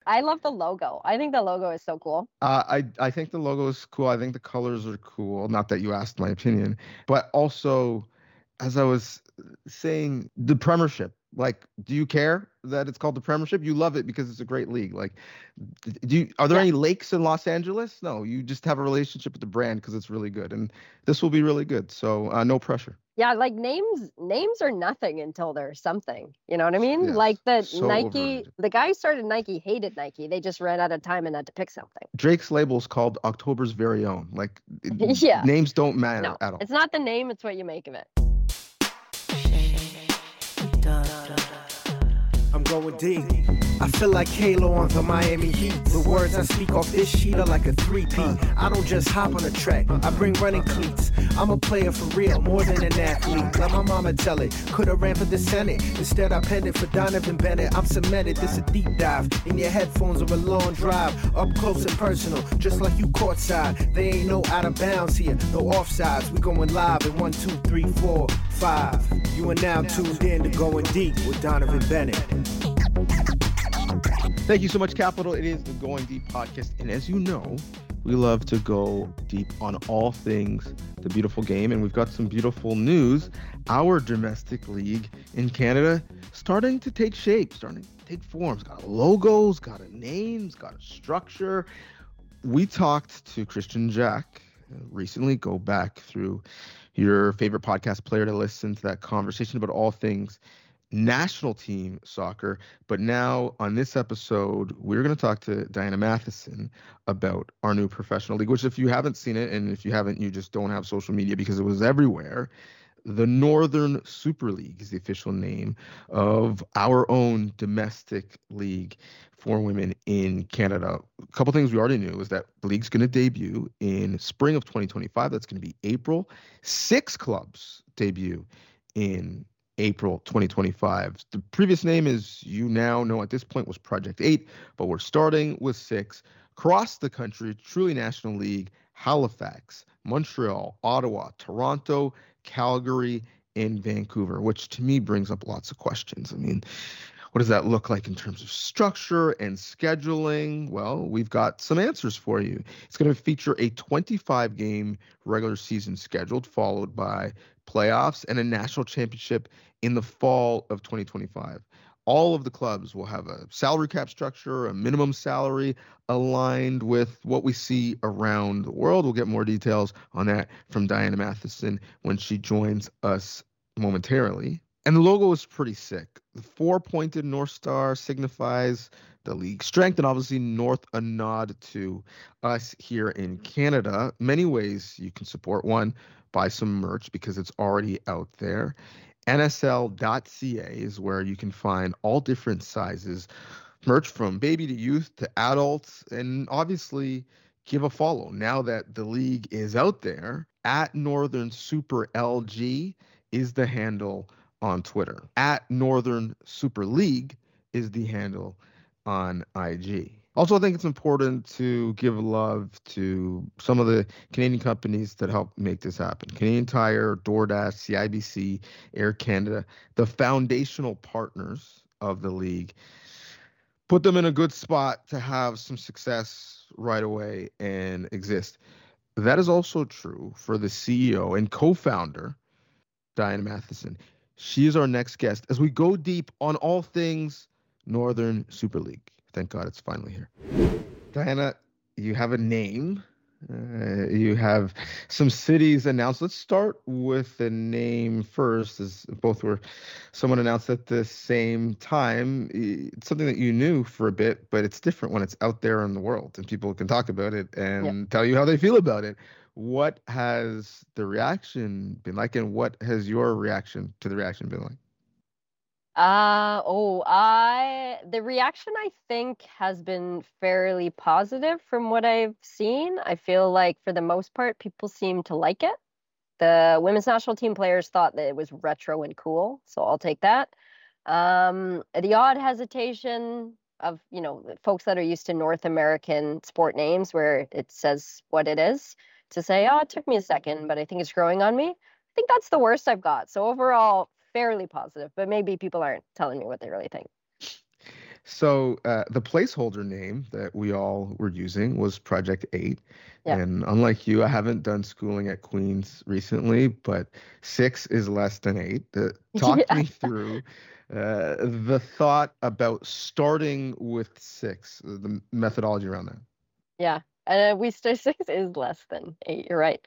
I love the logo. I think the logo is so cool. I think the logo is cool. I think the colors are cool. Not that you asked my opinion, but also, as I was saying, the Premiership. Like, do you care that it's called the Premiership? You love it because it's a great league. Like, are there Yeah. any lakes in Los Angeles? No, you just have a relationship with the brand because it's really good, and this will be really good. So, no pressure. Yeah, like names are nothing until they're something. You know what I mean? Like Yes, the so Nike, overrated. the guy who started Nike hated Nike. They just ran out of time and had to pick something. Drake's label is called October's Very Own. Like, Yeah. names don't matter No, at all. it's not the name, it's what you make of it. I'm going deep. I feel like Halo on the Miami Heat. The words I speak off this sheet are like a 3P. I don't just hop on a track, I bring running cleats. I'm a player for real, more than an athlete. Let my mama tell it, could've ran for the Senate. Instead I penned it for Donovan Bennett. I'm cemented, this a deep dive. In your headphones or a long drive. Up close and personal, just like you courtside. They ain't no out of bounds here, no offsides. We going live in 1, 2, 3, 4, 5. You are now tuned in to Going Deep with Donovan Bennett. Thank you so much, Capital. It is the Going Deep podcast. And as you know, we love to go deep on all things the beautiful game. And we've got some beautiful news. Our domestic league in Canada starting to take shape, starting to take forms. Got logos, got a names, got a structure. We talked to Christian Jack recently. Go back through your favorite podcast player to listen to that conversation about all things national team soccer. But now on this episode, we're going to talk to Diana Matheson about our new professional league, which if you haven't seen it, and if you haven't, you just don't have social media because it was everywhere. The Northern Super League is the official name of our own domestic league for women in Canada. A couple things we already knew is that the league's going to debut in spring of 2025. That's going to be April. 6 clubs debut in April 2025. The previous name, as you now know at this point, was Project 8, but we're starting with 6 across the country, truly national league: Halifax, Montreal, Ottawa, Toronto, Calgary, and Vancouver, which to me brings up lots of questions. I mean, what does that look like in terms of structure and scheduling? Well, we've got some answers for you. It's going to feature a 25-game regular season scheduled, followed by playoffs and a national championship in the fall of 2025. All of the clubs will have a salary cap structure, a minimum salary aligned with what we see around the world. We'll get more details on that from Diana Matheson when she joins us momentarily. And the logo is pretty sick. The 4-pointed North Star signifies the league's strength, and obviously North, a nod to us here in Canada. Many ways you can support. One, buy some merch because it's already out there. NSL.ca is where you can find all different sizes merch from baby to youth to adults, and obviously give a follow now that the league is out there. At Northern Super LG is the handle on Twitter. At Northern Super League is the handle on IG. Also, I think it's important to give love to some of the Canadian companies that help make this happen. Canadian Tire, DoorDash, CIBC, Air Canada, the foundational partners of the league. Put them in a good spot to have some success right away and exist. That is also true for the CEO and co-founder, Diana Matheson. She is our next guest as we go deep on all things Northern Super League. Thank God it's finally here. Diana, you have a name. You have some cities announced. Let's start with the name first, as both were someone announced at the same time. It's something that you knew for a bit, but it's different when it's out there in the world and people can talk about it and tell you how they feel about it. What has the reaction been like, and what has your reaction to the reaction been like? The reaction I think has been fairly positive from what I've seen. I feel like for the most part, people seem to like it. The women's national team players thought that it was retro and cool, so I'll take that. The odd hesitation of, folks that are used to North American sport names where it says what it is, to say, oh, it took me a second, but I think it's growing on me. I think that's the worst I've got. So overall, fairly positive, but maybe people aren't telling me what they really think. So the placeholder name that we all were using was Project 8. Yeah. And unlike you, I haven't done schooling at Queen's recently, but 6 is less than 8. Talk Yeah. me through the thought about starting with 6, the methodology around that. Yeah. We stay 6 is less than 8. You're right.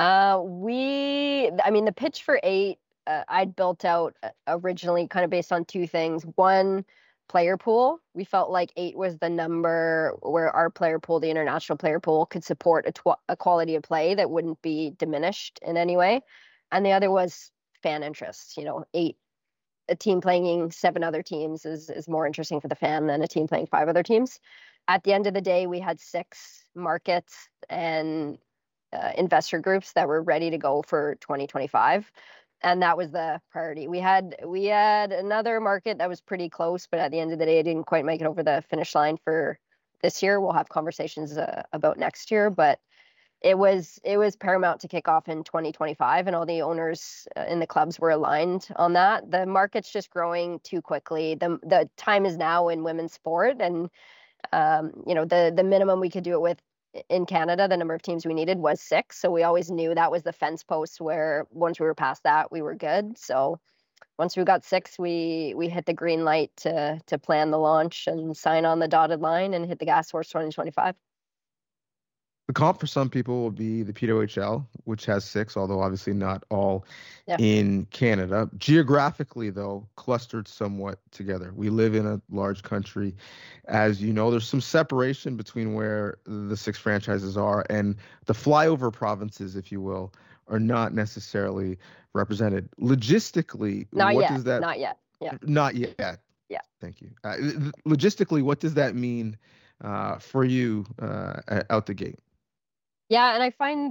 I mean, the pitch for 8, I'd built out originally kind of based on two things. One, player pool. We felt like 8 was the number where our player pool, the international player pool, could support a quality of play that wouldn't be diminished in any way. And the other was fan interest. 8, a team playing 7 other teams is more interesting for the fan than a team playing 5 other teams. At the end of the day, we had 6 markets and investor groups that were ready to go for 2025, and that was the priority. We had another market that was pretty close, but at the end of the day, it didn't quite make it over the finish line for this year. We'll have conversations about next year, but it was paramount to kick off in 2025, and all the owners in the clubs were aligned on that. The market's just growing too quickly. The time is now in women's sport, and the minimum we could do it with in Canada, the number of teams we needed was 6. So we always knew that was the fence post where once we were past that, we were good. So once we got 6, we hit the green light to plan the launch and sign on the dotted line and hit the gas horse 2025. The comp for some people will be the PWHL, which has 6, although obviously not all in Canada. Geographically, though, clustered somewhat together. We live in a large country. As you know, there's some separation between where the 6 franchises are, and the flyover provinces, if you will, are not necessarily represented. Logistically, Not what yet. does that... Not yet. Yeah. Not yet. Yeah. Thank you. Logistically, what does that mean for you out the gate? Yeah, and I find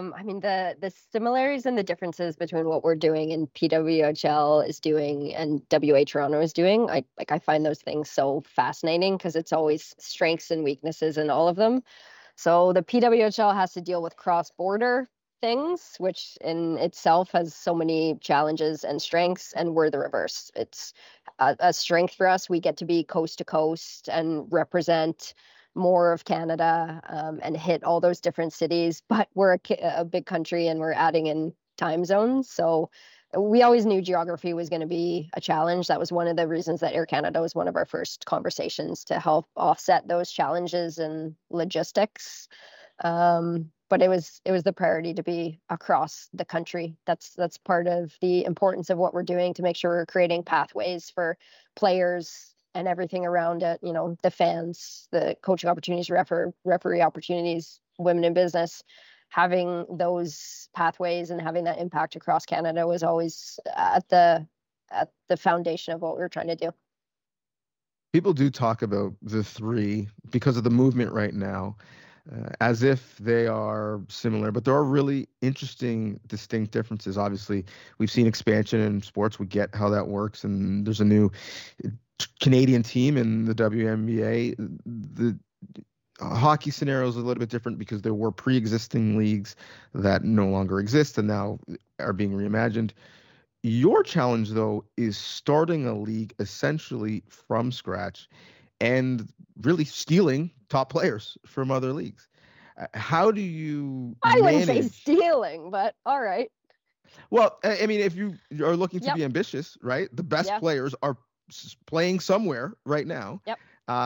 the similarities and the differences between what we're doing and PWHL is doing and WA Toronto is doing. I find those things so fascinating because it's always strengths and weaknesses in all of them. So the PWHL has to deal with cross-border things, which in itself has so many challenges and strengths, and we're the reverse. It's a strength for us. We get to be coast to coast and represent more of Canada and hit all those different cities, but we're a big country and we're adding in time zones. So we always knew geography was going to be a challenge. That was one of the reasons that Air Canada was one of our first conversations to help offset those challenges and logistics. But it was the priority to be across the country. That's part of the importance of what we're doing to make sure we're creating pathways for players and everything around it, the fans, the coaching opportunities, referee opportunities, women in business. Having those pathways and having that impact across Canada was always at the foundation of what we were trying to do. People do talk about the 3 because of the movement right now, as if they are similar, but there are really interesting, distinct differences. Obviously, we've seen expansion in sports. We get how that works, and there's a new Canadian team in the WNBA. The hockey scenario is a little bit different because there were pre-existing leagues that no longer exist and now are being reimagined. Your challenge, though, is starting a league essentially from scratch and really stealing top players from other leagues. How do you I wouldn't say stealing, but all right. Well, I mean, if you are looking to be ambitious, right? The best players are playing somewhere right now. Yep.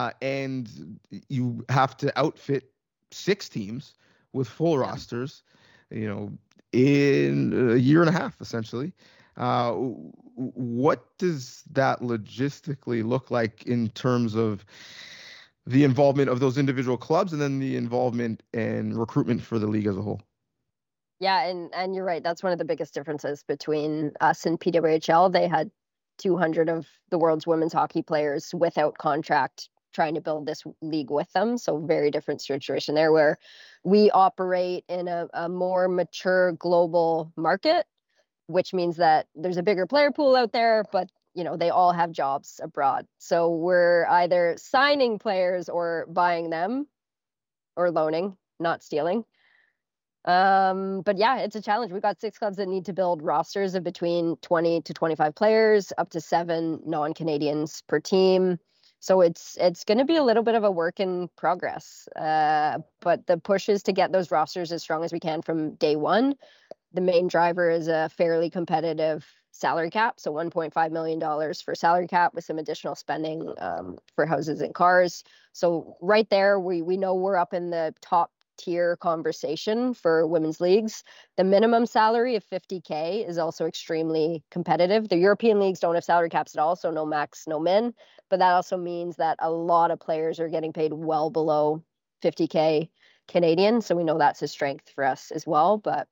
And you have to outfit 6 teams with full rosters, in a year and a half, essentially. What does that logistically look like in terms of the involvement of those individual clubs and then the involvement and recruitment for the league as a whole? Yeah, and you're right. That's one of the biggest differences between us and PWHL. They had 200 of the world's women's hockey players without contract trying to build this league with them. So very different situation there, where we operate in a more mature global market, which means that there's a bigger player pool out there, but they all have jobs abroad. So we're either signing players or buying them or loaning, not stealing. But yeah, it's a challenge. We've got 6 clubs that need to build rosters of between 20 to 25 players, up to 7 non-Canadians per team. So it's going to be a little bit of a work in progress. But the push is to get those rosters as strong as we can from day one. The main driver is a fairly competitive salary cap, so $1.5 million for salary cap with some additional spending for houses and cars. So right there, we know we're up in the top tier conversation for women's leagues. The minimum salary of 50K is also extremely competitive. The European leagues don't have salary caps at all, so no max, no min. But that also means that a lot of players are getting paid well below 50K Canadian. So we know that's a strength for us as well. But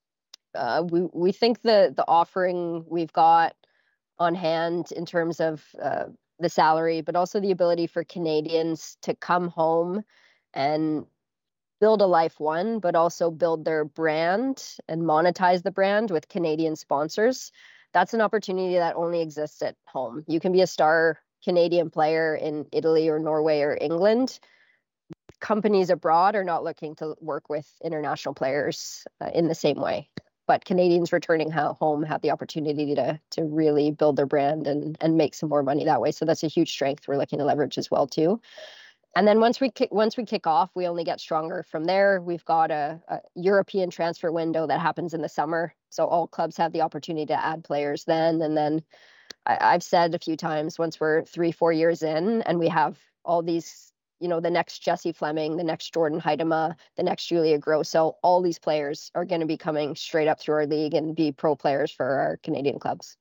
we think the offering we've got on hand in terms of the salary, but also the ability for Canadians to come home and build a life one, but also build their brand and monetize the brand with Canadian sponsors. That's an opportunity that only exists at home. You can be a star Canadian player in Italy or Norway or England. Companies abroad are not looking to work with international players in the same way. But Canadians returning home have the opportunity to really build their brand and make some more money that way. So that's a huge strength we're looking to leverage as well too. And then once we kick off, we only get stronger from there. We've got a European transfer window that happens in the summer, so all clubs have the opportunity to add players then. And then I've said a few times, once we're 3-4 years in, and we have all these, the next Jessie Fleming, the next Jordan Huitema, the next Julia Grosso, all these players are going to be coming straight up through our league and be pro players for our Canadian clubs.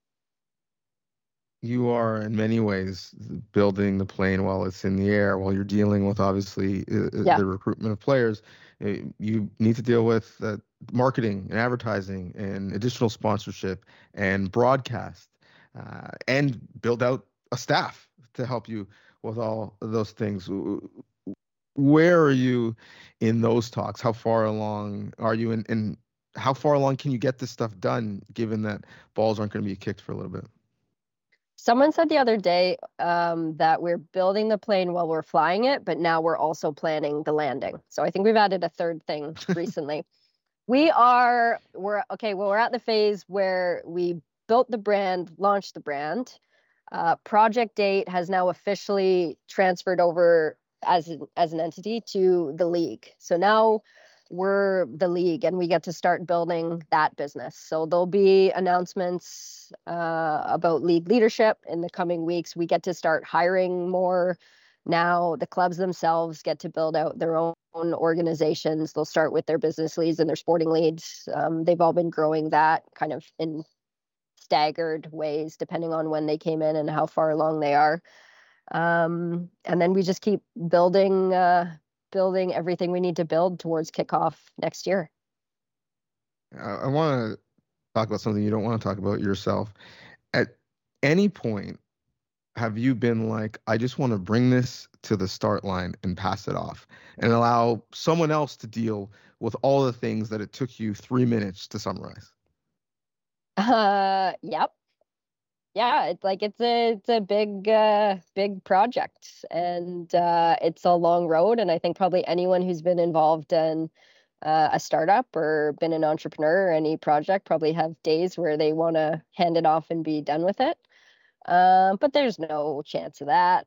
You are in many ways building the plane while it's in the air, while you're dealing with obviously the recruitment of players. You need to deal with marketing and advertising and additional sponsorship and broadcast and build out a staff to help you with all of those things. Where are you in those talks? How far along are you and how far along can you get this stuff done, given that balls aren't going to be kicked for a little bit? Someone said the other day that we're building the plane while we're flying it, but now we're also planning the landing. So I think we've added a third thing recently. We're at the phase where we built the brand, launched the brand. Project Date has now officially transferred over as an entity to the league. So now we're the league and we get to start building that business. So there'll be announcements about league leadership in the coming weeks. We get to start hiring more. Now the clubs themselves get to build out their own organizations. They'll start with their business leads and their sporting leads. They've all been growing that kind of in staggered ways, depending on when they came in and how far along they are. And then we just keep building everything we need to build towards kickoff next year. I want to talk about something you don't want to talk about yourself. At any point, have you been like, I just want to bring this to the start line and pass it off and allow someone else to deal with all the things that it took you 3 minutes to summarize? Yep. Yeah, it's a big project, and it's a long road. And I think probably anyone who's been involved in a startup or been an entrepreneur or any project probably have days where they want to hand it off and be done with it. But there's no chance of that.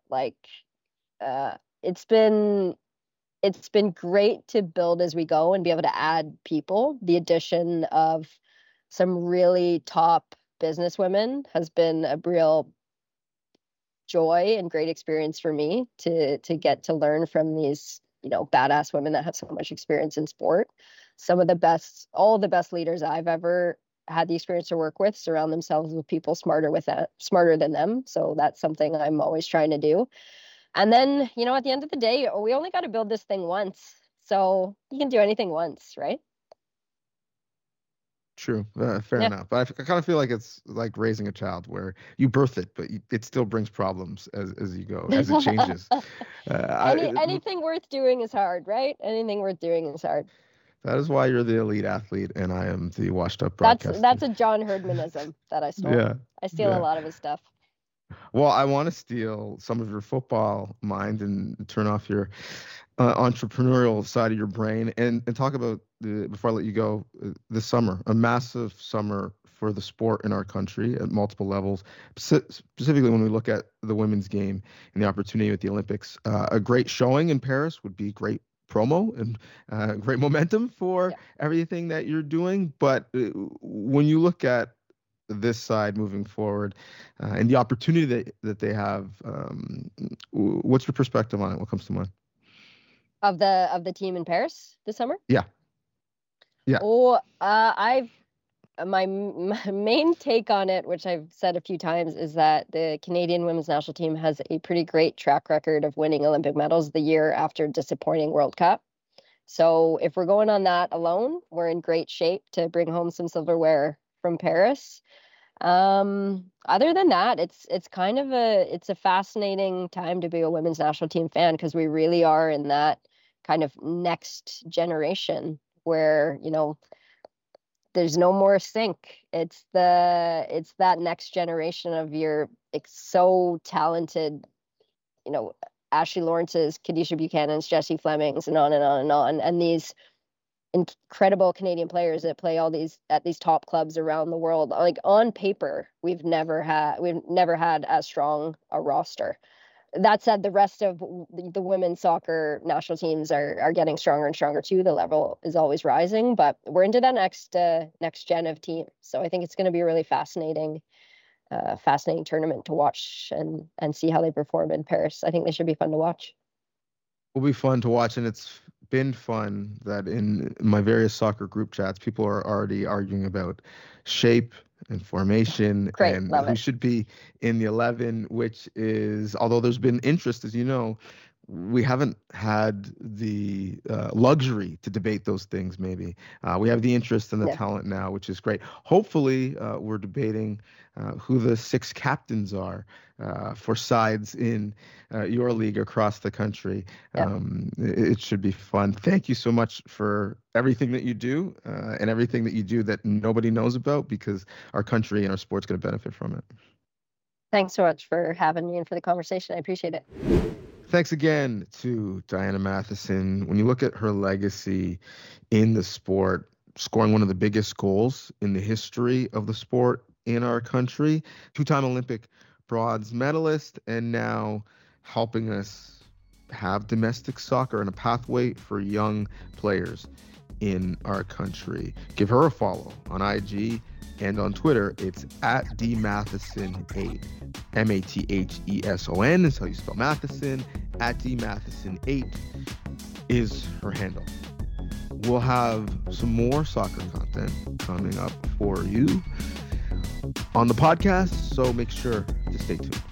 It's been great to build as we go and be able to add people. The addition of some really top businesswomen has been a real joy and great experience for me to get to learn from these, badass women that have so much experience in sport. All the best leaders I've ever had the experience to work with surround themselves with people smarter than them. So that's something I'm always trying to do. And then, at the end of the day, we only got to build this thing once. So you can do anything once, right? True. Fair enough. But I kind of feel like it's like raising a child where you birth it, but it still brings problems as you go, as it changes. Anything worth doing is hard, right? Anything worth doing is hard. That is why you're the elite athlete and I am the washed up broadcaster. That's a John Herdmanism that I stole. Yeah. I steal a lot of his stuff. Well, I want to steal some of your football mind and turn off your entrepreneurial side of your brain and talk about, before I let you go, this summer, a massive summer for the sport in our country at multiple levels, specifically when we look at the women's game and the opportunity with the Olympics. A great showing in Paris would be great promo and great momentum for everything that you're doing. But when you look at this side moving forward and the opportunity that they have, what's your perspective on it? What comes to mind? Of the team in Paris this summer? Yeah. Oh, my main take on it, which I've said a few times, is that the Canadian women's national team has a pretty great track record of winning Olympic medals the year after disappointing World Cup. So if we're going on that alone, we're in great shape to bring home some silverware from Paris. Other than that, it's kind of it's a fascinating time to be a women's national team fan, because we really are in that kind of next generation where, there's no more sink. It's that next generation of your so talented, Ashley Lawrence's, Kadisha Buchanan's, Jessie Fleming's, and on and on and on. And these incredible Canadian players that play at these top clubs around the world. Like, on paper, we've never had as strong a roster. That said, the rest of the women's soccer national teams are getting stronger and stronger too. The level is always rising, but we're into that next gen of team. So I think it's going to be a really fascinating tournament to watch and see how they perform in Paris. I think they should be fun to watch. Will be fun to watch, and it's been fun that in my various soccer group chats, people are already arguing about shape and formation. Great, and love who it. should be in the 11, which is, although there's been interest, as you know, we haven't had the luxury to debate those things. Maybe we have the interest and the talent now, which is great. Hopefully we're debating who the 6 captains are for sides in your league across the country. It should be fun. Thank you so much for everything that you do and everything that you do that nobody knows about, because our country and our sport's going to benefit from it. Thanks so much for having me and for the conversation. I appreciate it. Thanks again to Diana Matheson. When you look at her legacy in the sport, scoring one of the biggest goals in the history of the sport in our country, 2-time Olympic bronze medalist, and now helping us have domestic soccer and a pathway for young players in our country. Give her a follow on IG and on Twitter. It's at DMatheson8. Matheson is how you spell Matheson. At DMatheson8 is her handle. We'll have some more soccer content coming up for you on the podcast, so make sure to stay tuned.